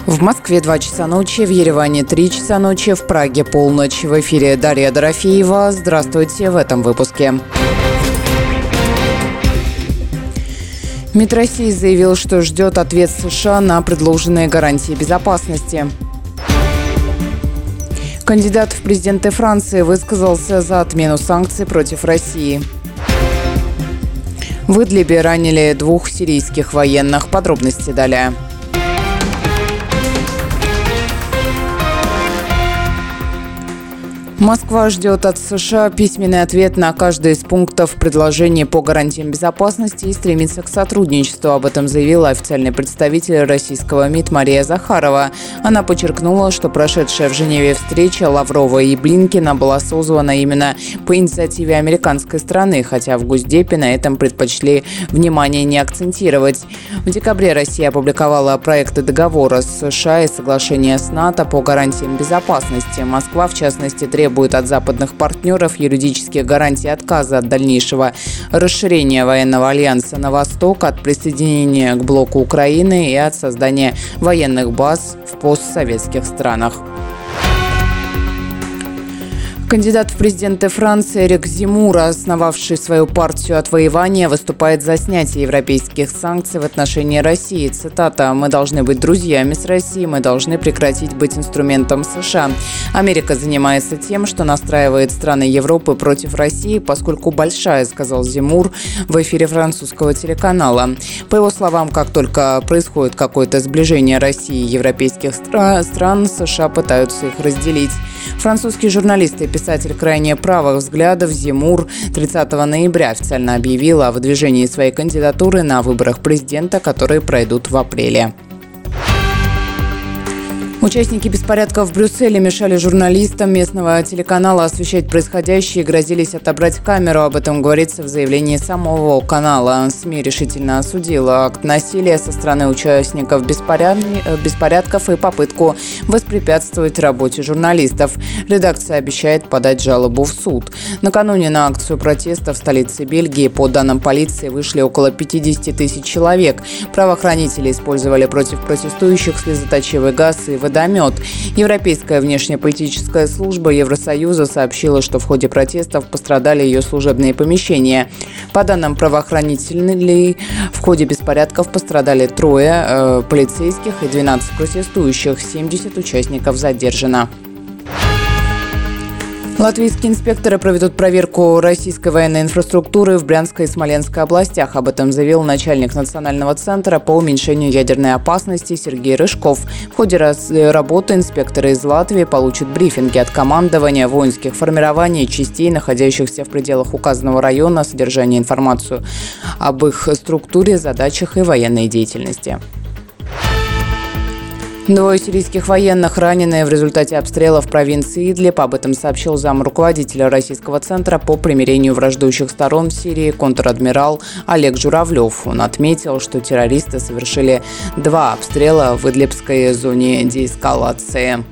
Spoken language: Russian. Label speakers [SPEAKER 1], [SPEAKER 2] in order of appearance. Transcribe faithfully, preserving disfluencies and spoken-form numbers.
[SPEAKER 1] В Москве два часа ночи, в Ереване три часа ночи, в Праге полночь. В эфире Дарья Дорофеева. Здравствуйте в этом выпуске. МИД России заявил, что ждет ответ США на предложенные гарантии безопасности. Кандидат в президенты Франции высказался за отмену санкций против России. В Идлибе ранили двух сирийских военных. Подробности далее. Москва ждет от США письменный ответ на каждый из пунктов предложения по гарантиям безопасности и стремится к сотрудничеству. Об этом заявила официальный представитель российского МИД Мария Захарова. Она подчеркнула, что прошедшая в Женеве встреча Лаврова и Блинкена была созвана именно по инициативе американской страны, хотя в Госдепе на этом предпочли внимание не акцентировать. В декабре Россия опубликовала проекты договора с США и соглашения с НАТО по гарантиям безопасности. Москва, в частности, требует будет от западных партнеров юридических гарантий отказа от дальнейшего расширения военного альянса на восток, от присоединения к блоку Украины и от создания военных баз в постсоветских странах. Кандидат в президенты Франции Эрик Земмур, основавший свою партию «Отвоевание», выступает за снятие европейских санкций в отношении России. Цитата: «Мы должны быть друзьями с Россией, мы должны прекратить быть инструментом США. Америка занимается тем, что настраивает страны Европы против России, поскольку большая», — сказал Земмур в эфире французского телеканала. По его словам, как только происходит какое-то сближение России и европейских стран, США пытаются их разделить. Французский журналист и писатель крайне правых взглядов Земмур тридцатого ноября официально объявил о выдвижении своей кандидатуры на выборах президента, которые пройдут в апреле. Участники беспорядков в Брюсселе мешали журналистам местного телеканала освещать происходящее и грозились отобрать камеру. Об этом говорится в заявлении самого канала. СМИ решительно осудила акт насилия со стороны участников беспорядков и попытку воспрепятствовать работе журналистов. Редакция обещает подать жалобу в суд. Накануне на акцию протеста в столице Бельгии, по данным полиции, вышли около пятидесяти тысяч человек. Правоохранители использовали против протестующих слезоточивый газ и водомет. Европейская внешнеполитическая служба Евросоюза сообщила, что в ходе протестов пострадали ее служебные помещения. По данным правоохранителей, в ходе беспорядков пострадали трое э, полицейских и двенадцать протестующих, семьдесят участников задержано. Латвийские инспекторы проведут проверку российской военной инфраструктуры в Брянской и Смоленской областях. Об этом заявил начальник Национального центра по уменьшению ядерной опасности Сергей Рыжков. В ходе работы инспекторы из Латвии получат брифинги от командования воинских формирований и частей, находящихся в пределах указанного района, содержание информацию об их структуре, задачах и военной деятельности. Двое сирийских военных ранены в результате обстрела в провинции Идлиб. Об этом сообщил замруководителя Российского центра по примирению враждующих сторон в Сирии контр-адмирал Олег Журавлев. Он отметил, что террористы совершили два обстрела в идлибской зоне деэскалации.